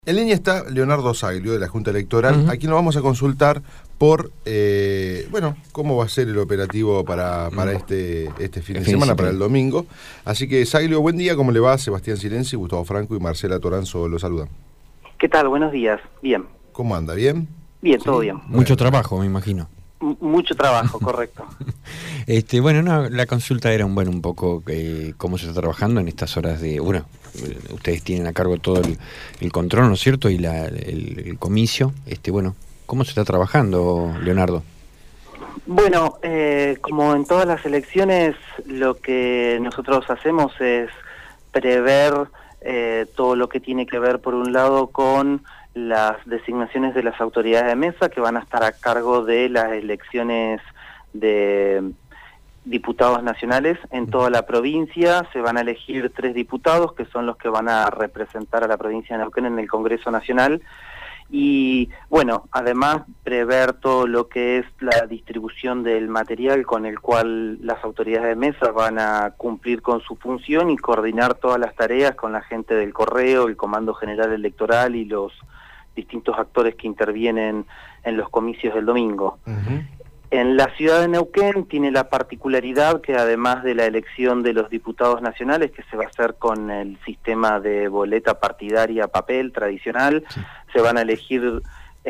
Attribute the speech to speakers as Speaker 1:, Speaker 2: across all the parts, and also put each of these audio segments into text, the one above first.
Speaker 1: En línea está Leonardo Saglio, de la Junta Electoral, a quien lo vamos a consultar por, cómo va a ser el operativo para este fin de semana, para el domingo. Así que, Saglio, buen día, ¿cómo le va? Sebastián Silenzi, Gustavo Franco y Marcela Toranzo lo saludan.
Speaker 2: ¿Qué tal? Buenos días. Bien.
Speaker 1: ¿Cómo anda? ¿Bien?
Speaker 2: Bien, ¿sí? Todo bien.
Speaker 3: Mucho trabajo, me imagino.
Speaker 2: Mucho trabajo, correcto.
Speaker 3: La consulta era un poco cómo se está trabajando en estas horas de... ustedes tienen a cargo todo el control, ¿no es cierto? Y el comicio. ¿Cómo se está trabajando, Leonardo?
Speaker 2: Bueno, como en todas las elecciones, lo que nosotros hacemos es prever todo lo que tiene que ver, por un lado, con las designaciones de las autoridades de mesa que van a estar a cargo de las elecciones de diputados nacionales en toda la provincia. Se van a elegir 3 diputados que son los que van a representar a la provincia de Neuquén en el Congreso Nacional. Y bueno, además prever todo lo que es la distribución del material con el cual las autoridades de mesa van a cumplir con su función y coordinar todas las tareas con la gente del correo, el Comando General Electoral y los distintos actores que intervienen en los comicios del domingo. En la ciudad de Neuquén tiene la particularidad que, además de la elección de los diputados nacionales, que se va a hacer con el sistema de boleta partidaria papel tradicional, se van a elegir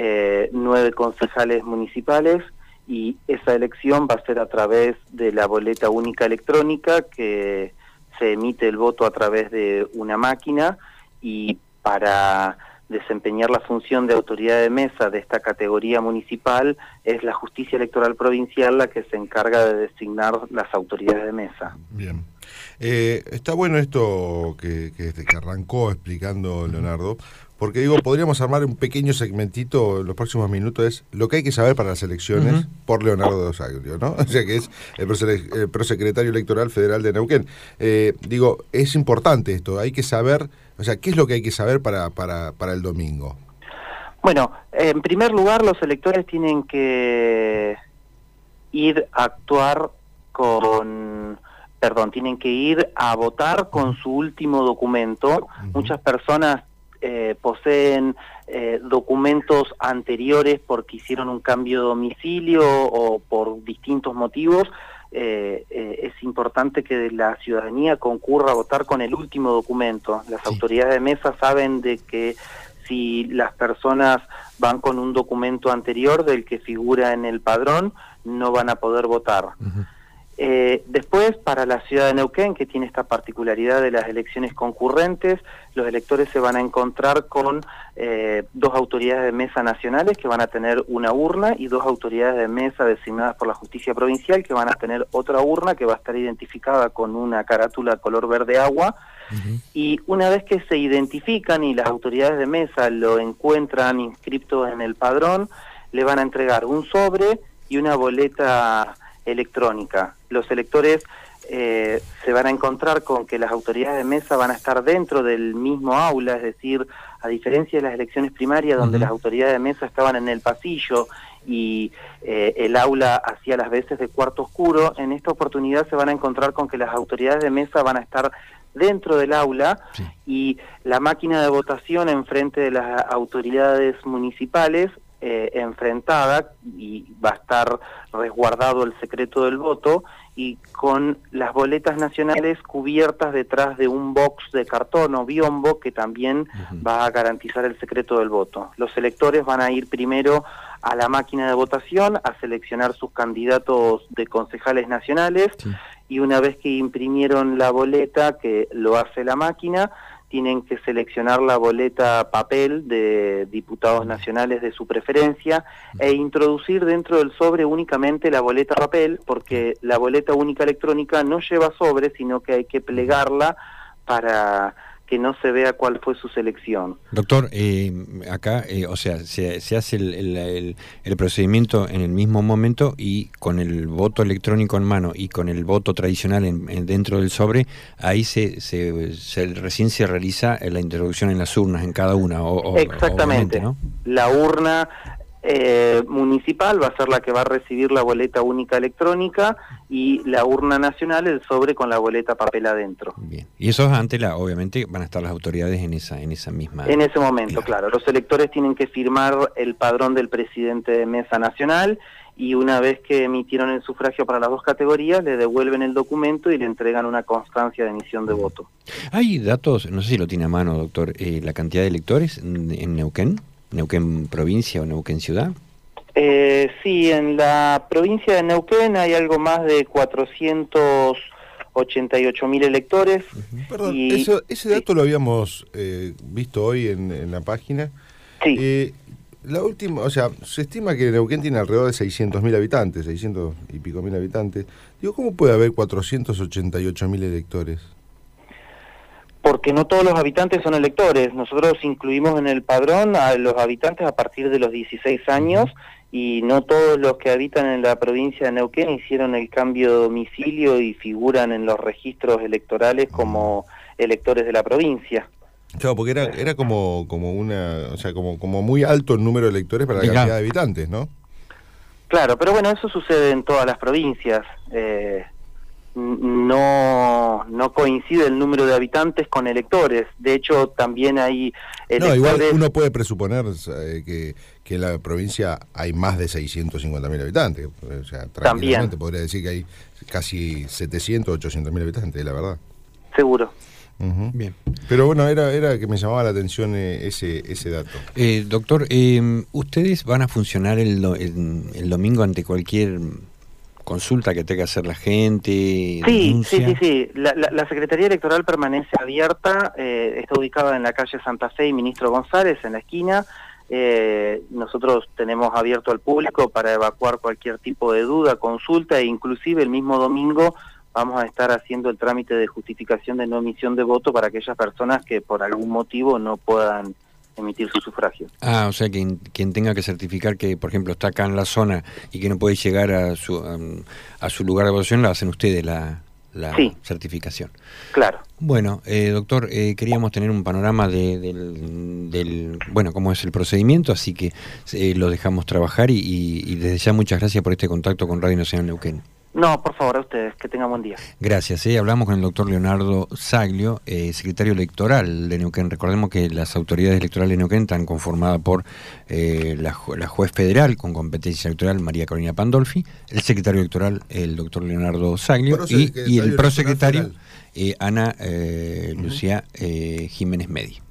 Speaker 2: 9 concejales municipales, y esa elección va a ser a través de la boleta única electrónica, que se emite el voto a través de una máquina, y para desempeñar la función de autoridad de mesa de esta categoría municipal es la Justicia Electoral Provincial la que se encarga de designar las autoridades de mesa.
Speaker 1: Bien. Está bueno esto que arrancó explicando Leonardo, porque podríamos armar un pequeño segmentito en los próximos minutos, es lo que hay que saber para las elecciones por Leonardo Saglio, ¿no? O sea, que es el prosecretario electoral federal de Neuquén. Es importante esto, hay que saber, o sea, ¿qué es lo que hay que saber para el domingo?
Speaker 2: Bueno, en primer lugar, los electores tienen que ir a votar con su último documento. Muchas personas poseen documentos anteriores porque hicieron un cambio de domicilio o por distintos motivos. Es importante que la ciudadanía concurra a votar con el último documento. Las autoridades de mesa saben de que si las personas van con un documento anterior del que figura en el padrón, no van a poder votar. Después, para la ciudad de Neuquén, que tiene esta particularidad de las elecciones concurrentes, los electores se van a encontrar con 2 autoridades de mesa nacionales que van a tener una urna, y 2 autoridades de mesa designadas por la Justicia Provincial que van a tener otra urna que va a estar identificada con una carátula color verde agua. Y una vez que se identifican y las autoridades de mesa lo encuentran inscrito en el padrón, le van a entregar un sobre y una boleta electrónica. Los electores se van a encontrar con que las autoridades de mesa van a estar dentro del mismo aula, es decir, a diferencia de las elecciones primarias donde las autoridades de mesa estaban en el pasillo y el aula hacía las veces de cuarto oscuro, en esta oportunidad se van a encontrar con que las autoridades de mesa van a estar dentro del aula, y la máquina de votación enfrente de las autoridades municipales enfrentada, y va a estar resguardado el secreto del voto, y con las boletas nacionales cubiertas detrás de un box de cartón o biombo que también va a garantizar el secreto del voto. Los electores van a ir primero a la máquina de votación a seleccionar sus candidatos de concejales nacionales, y una vez que imprimieron la boleta, que lo hace la máquina, tienen que seleccionar la boleta papel de diputados nacionales de su preferencia e introducir dentro del sobre únicamente la boleta papel, porque la boleta única electrónica no lleva sobre, sino que hay que plegarla para que no se vea cuál fue su selección.
Speaker 3: Doctor, acá, se hace el procedimiento en el mismo momento, y con el voto electrónico en mano y con el voto tradicional dentro del sobre, ahí recién se realiza la introducción en las urnas, en cada una.
Speaker 2: Exactamente,
Speaker 3: ¿no?
Speaker 2: La urna municipal va a ser la que va a recibir la boleta única electrónica y la urna nacional el sobre con la boleta papel adentro.
Speaker 3: Bien. Y eso antes, obviamente, van a estar las autoridades en esa misma...
Speaker 2: En ese momento, claro. Los electores tienen que firmar el padrón del presidente de mesa nacional y una vez que emitieron el sufragio para las dos categorías, le devuelven el documento y le entregan una constancia de emisión de voto.
Speaker 3: ¿Hay datos, no sé si lo tiene a mano, doctor, la cantidad de electores en Neuquén? ¿Neuquén provincia o Neuquén ciudad?
Speaker 2: Sí, en la provincia de Neuquén hay algo más de 488.000 electores.
Speaker 1: Perdón,
Speaker 2: y,
Speaker 1: ese dato lo habíamos visto hoy en la página.
Speaker 2: Sí.
Speaker 1: La última, o sea, se estima que Neuquén tiene alrededor de 600.000 habitantes, 600 y pico mil habitantes. Digo, ¿cómo puede haber 488.000 electores?
Speaker 2: Porque no todos los habitantes son electores. Nosotros incluimos en el padrón a los habitantes a partir de los 16 años y no todos los que habitan en la provincia de Neuquén hicieron el cambio de domicilio y figuran en los registros electorales como electores de la provincia.
Speaker 1: Claro, porque era como una, o sea, como muy alto el número de electores para la cantidad de habitantes, ¿no?
Speaker 2: Claro, pero bueno, eso sucede en todas las provincias. No coincide el número de habitantes con electores. De hecho, también hay electores...
Speaker 1: No, igual uno puede presuponer que en la provincia hay más de 650.000 habitantes. O sea, tranquilamente podría decir que hay casi 700, 800.000 habitantes, la verdad.
Speaker 2: Seguro.
Speaker 3: Bien.
Speaker 1: Pero bueno, era que me llamaba la atención ese dato.
Speaker 3: Doctor, ¿ustedes van a funcionar el domingo ante cualquier consulta que tenga que hacer la gente?
Speaker 2: Sí. La Secretaría Electoral permanece abierta, está ubicada en la calle Santa Fe y Ministro González, en la esquina. Nosotros tenemos abierto al público para evacuar cualquier tipo de duda, consulta, e inclusive el mismo domingo vamos a estar haciendo el trámite de justificación de no emisión de voto para aquellas personas que por algún motivo no puedan emitir su sufragio.
Speaker 3: O sea, que quien tenga que certificar que, por ejemplo, está acá en la zona y que no puede llegar a su lugar de votación, la hacen ustedes la certificación.
Speaker 2: Claro.
Speaker 3: Bueno, doctor, queríamos tener un panorama del cómo es el procedimiento, así que lo dejamos trabajar y desde ya muchas gracias por este contacto con Radio Nacional Neuquén.
Speaker 2: No, por favor, a ustedes, que tengan buen día.
Speaker 3: Gracias. Hablamos con el doctor Leonardo Saglio, secretario electoral de Neuquén. Recordemos que las autoridades electorales de Neuquén están conformadas por la juez federal con competencia electoral, María Carolina Pandolfi, el secretario electoral, el doctor Leonardo Saglio, y el prosecretario, Ana Lucía Jiménez Medi.